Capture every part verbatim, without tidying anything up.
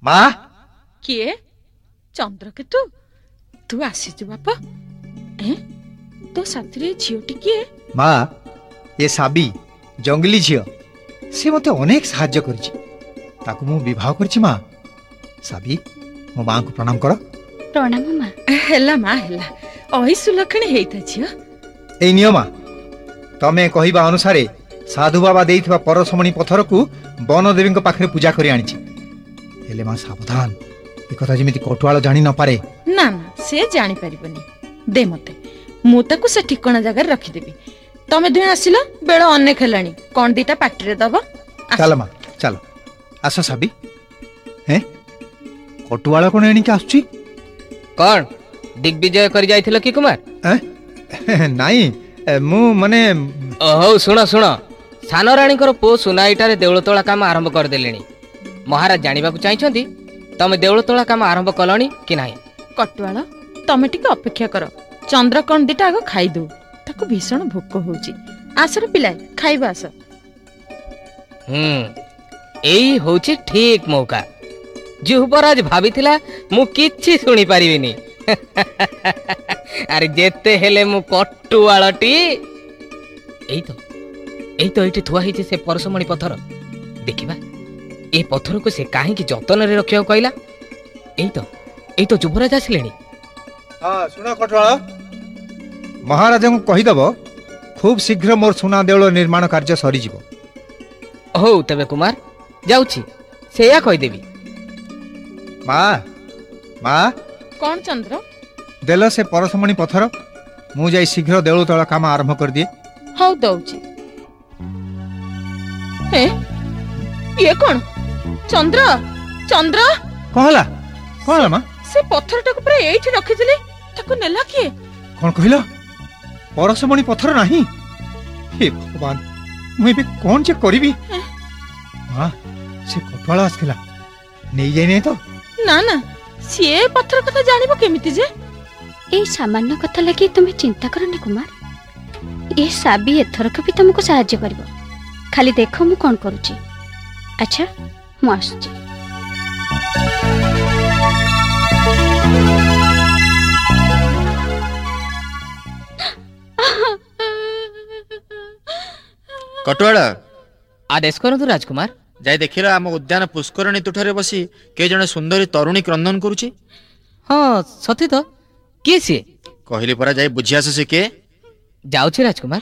माँ किए चंद्रकेतु तू आसीचु बापा ए तो साथी रे झियोटी किए माँ ये साबी जंगली झियो से मते अनेक साहाय्य करछि ताकू मु विवाह करछि माँ साबी मो माँ को प्रणाम कर प्रणाम माँ हेला माँ हेला अहि सुलक्षणी हेइता झियो ए नियो माँ तमे कहिबा अनुसारे साधु बाबा देइथिबा परसमणी पत्थर को वन देवी पाखरे पूजा करी आनिछि हेले माँ सावधान ए कथा जेमिति कटुआळ जानि न पारे ना ना से जानि परिबनी दे मते मु ताकू से ठिकाना जगह रखी देबी तमे दुहे आसिलो बेळ अनेक हेलानी कोन दीटा पाटी रे दबो चलो माँ चलो आस साबी हैं कटुआळ कोन एनी के आछी कोन दिग्विजय करी जाइथिलो कि कुमार नाई मु माने ओहो सुनो सुनो सान राणी पो सुनाईटारे देउलतोला काम आरंभ कर देलेनी महाराज जानिबाकू चाहिछंती तमे देउलतोला काम आरंभ कलनी कि नाही कटुआळ तमे टिके अपेक्षा कर चंद्रकण दीटा आगो खाई दो ताको भीषण भोक होउची आसर पिलाय खाइबा आस हम्म एई होउची ठीक मौका जुहपराज भाबिथिला मु किछि सुनी परिबिनी अरे जेते हेले मु कटुआळटी एई तो एई तो एठी थुआ हिचे से परसमणी पत्थर देखिबा ए पत्थर को से काहे की जतन रे रखियो कहला एई तो एई तो जुहपराज आसिलेनी हां सुना कटुआळ महाराज को कहि दबो खूब शीघ्र मोर सुना देउल निर्माण कार्य सरी जिवो हो तबे कुमार जाउची सेया कहि देबी माँ माँ कौन चंद्र देल से परसमणी पत्थर मु जाई शीघ्र देउलतोला काम आरंभ कर दिए हौ दउची ए ये कौन चंद्र चंद्र कहला कहला माँ से पत्थर टाको पूरा एठी रखिथिले ताको नेला किए कौन कहिला परसमणी पत्थर नाही हे भगवान मु एबे कोन जे करिवि माँ से कटुआळ आसथिला नै जाय नै तो ना ना सी पत्थर कथा जानिबो केमिति जे ए सामान्य कथा लगी तुम्हें चिंता करनी कुमार ये साबी एथरक भी तुमको साहाय्य करबो खाली देखो मु कोन करूची अच्छा मु आसुची कटुआळ आदेश करतु राजकुमार जाय देखिला आम उद्यान पुष्करणी तुठरे बसी के जने सुंदरी तरुणी क्रंदन करूची हाँ सती तो किए सी कहली परा जाय बुझी आस से के जाउछि राजकुमार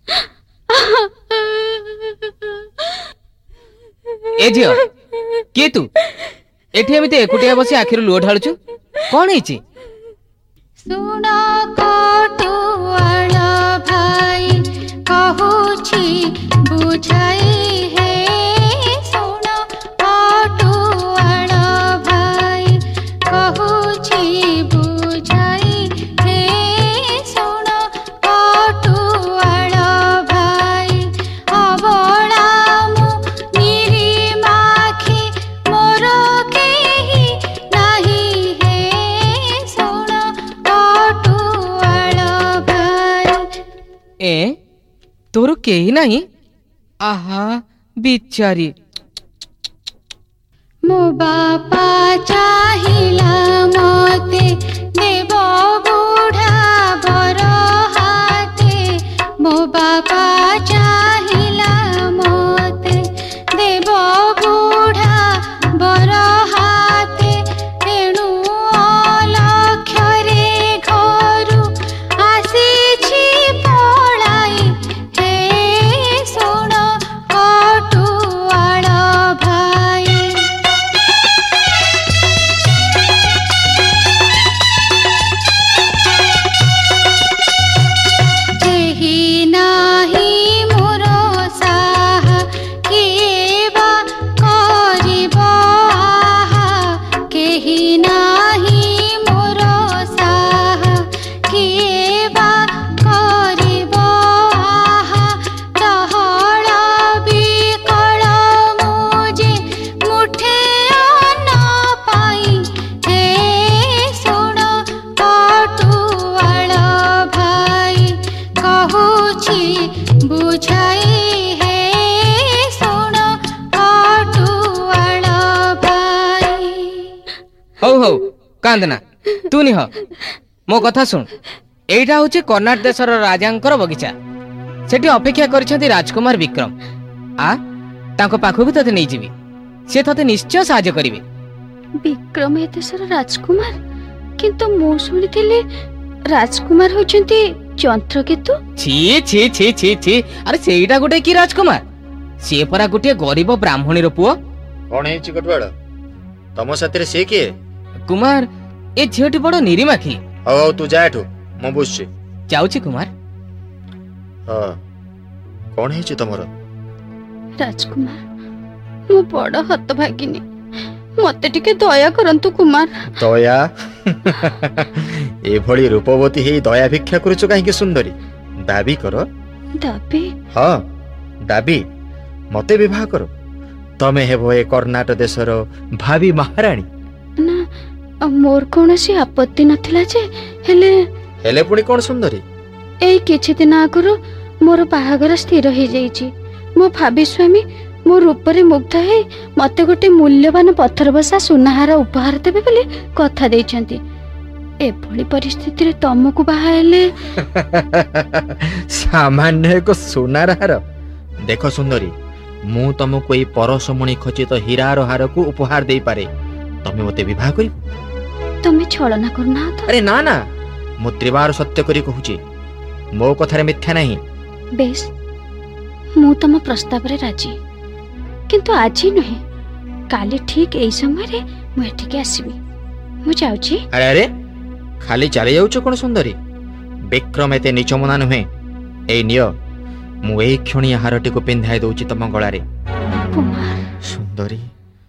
ए जियो के तू एठी एमिते एकुटिया बसी आखिर लुह ढाळुछु कोन हेची सुना कटुआळ भाई कहूछि बुझाई हे सुना कटुआळ भाई कहूछि बुझाई हे सुना कटुआळ भाई अबला मु निरी माखी मोर केही नाही हे सुना कटुआळ भाई ए तोर केही नाही आहा बिचारी मो बापा चाहिला मते देव बुढ़ा बर हाथे मो बापा चाहिला मते देव बुढ़ा बर हाथे एणु अलक्षरे घरु आसीछि पळाई हे सुन कटुआळ भाई कांदना तू निह मो कथा सुन एटा होची कर्नाटक देशर राजांकर बगीचा सेठी अपेक्षा करिसेंती राजकुमार विक्रम आ तांको पाखु भी तते नै जीवी से तते निश्चय सहायता करिवे। विक्रम ए देशर राजकुमार किंतु मो सुनिथिले राजकुमार होचंती चंद्रकेतु। छी छी छी छी छी अरे सेईटा गोटे की राजकुमार से परा गोटे गरीब ब्राह्मणी रो पुओ। कौन है चिकटवाड़ तम साथी से किए? कुमार ए झीटी बड़ निरीमाखी। हौ हौ तू जा एठू मु बुझछि जाउछि कुमार। हां कौन है तमरो? राजकुमार मु बड़ हतभागिनी मते टिके दया करंतु कुमार। दया ए भली रूपवती हे दया भिक्षा करूछ काहे सुंदरी दाबी करो। दाबी? हां दाबी मते विवाह करो तमे हेबो ए कर्नाटक देशर भावी महारानी। ना मोर कोनसी आपत्ति नथिला जे हेले हेले पुणी कोन सुंदरी एई किछि दिन आगरु मोर बाहागर स्थिर हो जाइछि। मो भाभी स्वामी मो रूपरे मुग्ध हे मते गोटे मूल्यवान पत्थर बसा सुनाहार उपहार देबे बोली कथा दैछंती। ए भली परिस्थिति रे तमको बाहा हेले सामान्य को सोनार हार। देखो सुंदरी मु तुमको ए परसमणि खचित हीरार हार को उपहार दे पारे तमे मते विवाह करी। तमे छलना करना तो? अरे ना ना मु त्रिवार सत्य करी कहूची मो कथारे मिथ्या नहीं। बेस मु तम प्रस्ताव रे राजी किंतु आज नहीं काली ठीक एई समय रे मु एठिके आसीबी। मु जाउची। अरे अरे खाली चले जाउछ कोन सुंदरी विक्रम एते नीच मना नुहे। ए नियो मु एई क्षणी हारटी को पिंधाई दउची तम गळा रे। कुमार सुंदरी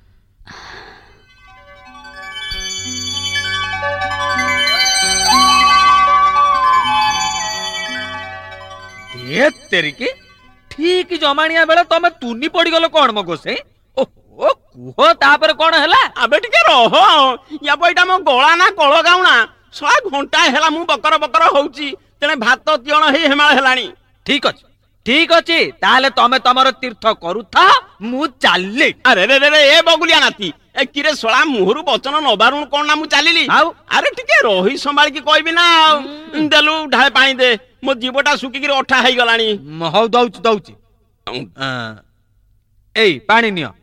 ए तेरिके ठीक जमानिया बेले तमे तुनी पड़ी गलो कोन मो गोसे। ओहो कुहो तापर कोन हला? अबे टिके रह या बइटा मो गळा ना कळ गाउना सवा घंटा हेला मु बकर बकर होउची तेने भात तियण हे हेमाळ हेलानी। ठीक अछि ठीक अछि ताले तमे तमर तीर्थ करूथा मु चालले। अरे रे रे रे ए बगुलिया नाती ए किरे सोळा मुहरु बचन नबारुन कोन ना मु चालिली। अरे टिके रही संभाल की कहबी ना देलु ढाळे पानी दे मो जीवटा सुकी की अठा हेई गलानी। हौ दउच दउच एई पानी नियो।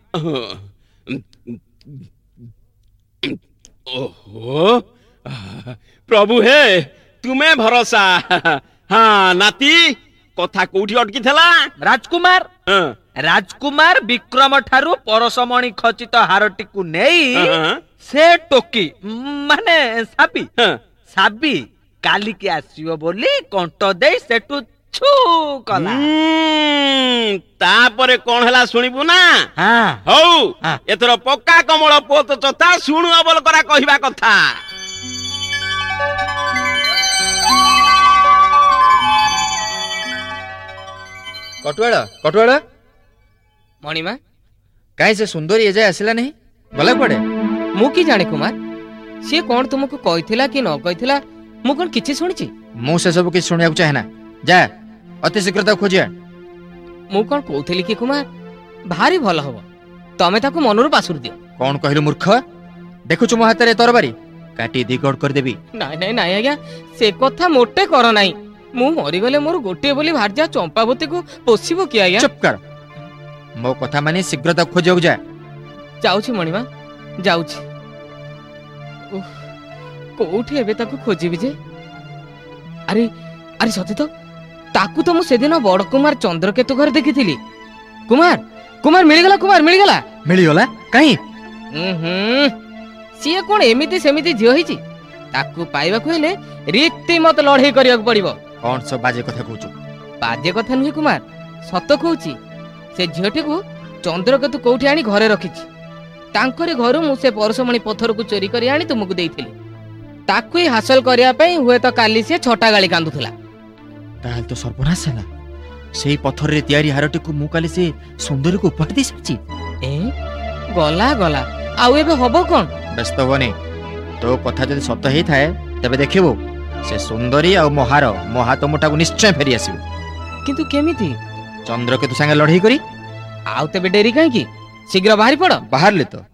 ओहो प्रभु हे तुम्हें भरोसा। हाँ नाती कथा कोठी अटकी थला? राजकुमार राजकुमार विक्रम ठारू परसमणि खचित हारटी को नेई से टोकी माने साबी साबी काली के आसीबो बोली कंट देई सेटू छु कला। तापरे कोन हला सुनिबु ना? हां हौ एतरो पक्का कमल पोत चता सुनु अबल करा कहिबा कथा। कटवाड़ा कटवाड़ा मणिमा काहे से सुंदरी ए जाय आसिला नहीं गला पड़े? मु की जाने कुमार से कोन तुमको कहिथिला कि न कहिथिला मु कोन किछि सुनिछि? मु से सब कि सुनिया चाहे ना जा अति शीघ्र ता खोजिया। मु कोन कहथिली कि कुमार भारी भल हबो तमे ताको मनरु पासुर दियो। कोन कहलु मूर्ख देखुछु मो हाथ रे तरबारी काटी दिगड़ कर देबी। नाइ नाइ नाइ आज्ञा से कथा मोटे कर नाइ मु मरि गले मोर गोटे बोली भार्या चंपावती को पोसिबो कि आज्ञा। चुप कर मो कथा माने शीघ्र ता खोजियो जा। जाउछि मणिमा जाउछि। कोठी एबे ताको खोजिबि जे? अरे अरे सते तो ताकू तो मु सेदिन बड़ कुमार चंद्रकेतु घर देखिथिली। कुमार कुमार मिल गला कुमार मिल गला मिल गला काई? हम्म सिए कोन एमिति सेमिति झियो हिची ताकू पाइबा को हेले रीति मत लढाई करिया पड़िबो। कोन सब बाजे कथा कहूछु? बाजे कथा नुहे कुमार सत कहूची से झियोटी को चंद्रकेतु कोठी आनी घरे रखिछि तांकरे घरु मु से परसमणि पत्थर को चोरी करी आनी तुमको देइथिली ताकू हासिल करिया पई हुए तो काली से छोटा गाली कांदुथला। ताल तो सर्वनाश हला सेही पत्थर रे तयारी हारटी को मु काली से सुंदरी को उपहार दे सची। ए गला गला आउ एबे हबो कोन? व्यस्त होने तो कथा जदि सत हेई थाए तबे देखिबो से सुंदरी आ मोहार मो हाथ मोटा को निश्चय फेरी आसीबो। किंतु केमिति? चंद्रकेतु संगे लढाई करी। आउ तबे डेरी काहे की शीघ्र बाहरी पड़। बाहर ले तो